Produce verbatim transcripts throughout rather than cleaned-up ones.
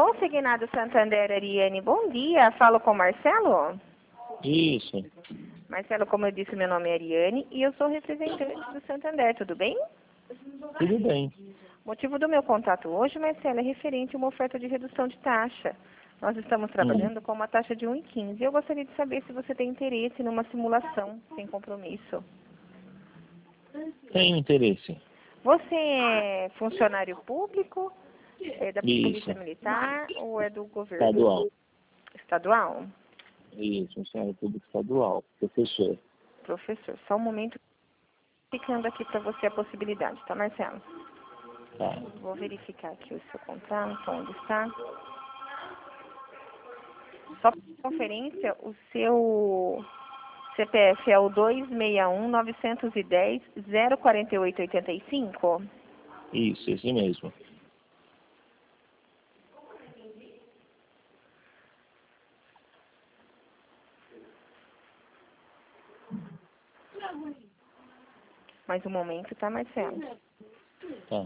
Consignado Santander, Ariane, bom dia. Falo com Marcelo? Isso. Marcelo, como eu disse, meu nome é Ariane e eu sou representante do Santander, tudo bem? Tudo bem. O motivo do meu contato hoje, Marcelo, é referente a uma oferta de redução de taxa. Nós estamos trabalhando Hum. com com uma taxa de um vírgula quinze. Eu gostaria de saber se você tem interesse numa simulação sem compromisso. Tenho interesse. Você é funcionário público, é da Isso. Polícia Militar ou é do governo? Estadual. Estadual? Isso, funcionário público estadual. Professor. Professor, só um momento, ficando aqui para você a possibilidade, tá, Marcelo? Tá. Vou verificar aqui o seu contrato, onde está. Só para conferência, o seu C P F é o dois seis um, nove um zero, zero quatro oito oito cinco? Isso, esse mesmo. Mais um momento, tá, Marcelo? Tá.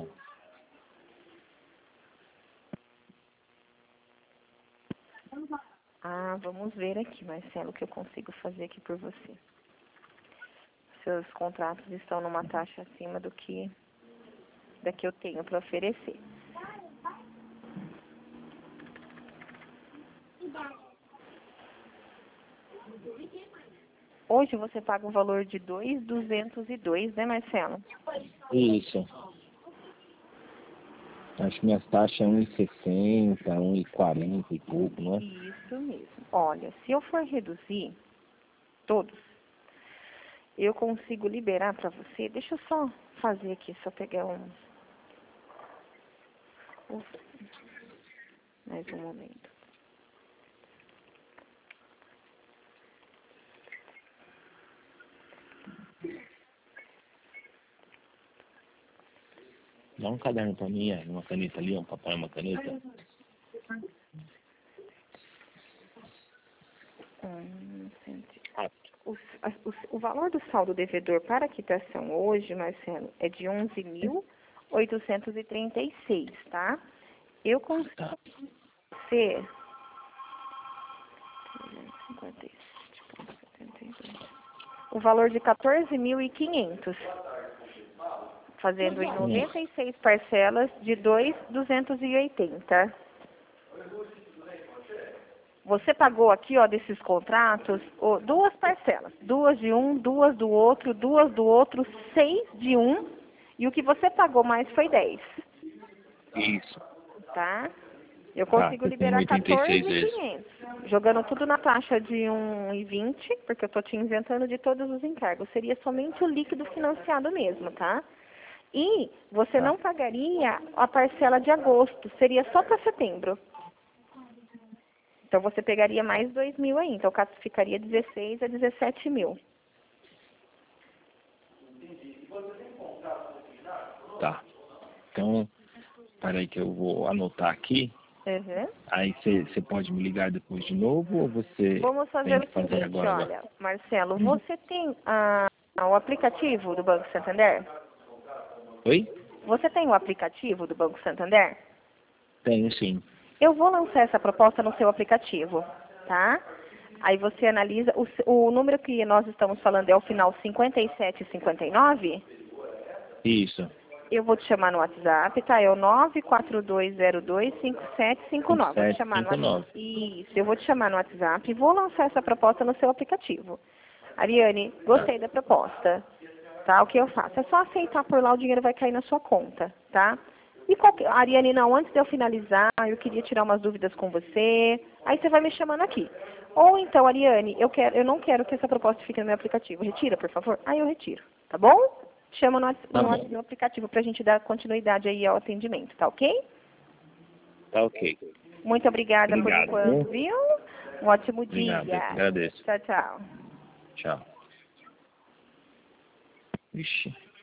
Ah, vamos ver aqui, Marcelo, o que eu consigo fazer aqui por você. Seus contratos estão numa taxa acima do que, da que eu tenho para oferecer. Hoje você paga um valor de dois mil duzentos e dois, né, Marcelo? Isso. Acho que minhas taxas é um e sessenta, um e quarenta e pouco, não é? Isso mesmo. Olha, se eu for reduzir todos, eu consigo liberar para você. Deixa eu só fazer aqui, só pegar um... um- Mais um momento. Dá um caderno pra mim, é, uma caneta ali, um papel e uma caneta. Hum, o, a- o, o valor do saldo devedor para quitação hoje, Marcelo, é de onze mil oitocentos e trinta e seis, tá? Eu consigo Tá. ser... cinquenta e sete vírgula setenta e dois. O valor de quatorze mil e quinhentos, fazendo em noventa e seis parcelas de dois mil duzentos e oitenta. Você pagou aqui, ó, desses contratos, ó, duas parcelas. Duas de um, duas do outro, duas do outro, seis de um. E o que você pagou mais foi dez. Isso. Tá? Eu Tá, consigo eu tenho liberar oitenta e seis quatorze mil e vezes. quinhentos. Jogando tudo na taxa de um vírgula vinte, porque eu tô te isentando de todos os encargos. Seria somente o líquido financiado mesmo, tá? E você Tá. não pagaria a parcela de agosto. Seria só para setembro. Então, você pegaria mais dois mil aí. Então, ficaria dezesseis a dezessete mil. Tá. Então, peraí que eu vou anotar aqui. Uhum. Aí você pode me ligar depois de novo ou você Vamos tem fazer que o fazer seguinte, agora? agora? olha, Marcelo, Hum. você tem ah, o aplicativo do Banco Santander? Oi? Você tem o aplicativo do Banco Santander? Tenho sim. Eu vou lançar essa proposta no seu aplicativo, tá? Aí você analisa, o, o número que nós estamos falando é o final cinquenta e sete cinquenta e nove? Isso. Eu vou te chamar no WhatsApp, tá? É o nove quatro dois zero dois cinco sete cinco nove. Vou te chamar no WhatsApp. Isso, eu vou te chamar no WhatsApp e vou lançar essa proposta no seu aplicativo. Ariane, gostei da proposta, tá? O que eu faço? É só aceitar por lá, o dinheiro vai cair na sua conta, tá? E qualquer... Ariane, não, antes de eu finalizar, eu queria tirar umas dúvidas com você. Aí você vai me chamando aqui. Ou então, Ariane, eu, quero, eu não quero que essa proposta fique no meu aplicativo. Retira, por favor. Aí eu retiro, tá bom? Chama no, Tá no, bom. no aplicativo para a gente dar continuidade aí ao atendimento, tá ok? Tá ok. Muito obrigada por Obrigado, enquanto, viu? viu? Um ótimo Obrigado, eu que dia. agradeço. Tchau, tchau. Tchau. Vixe.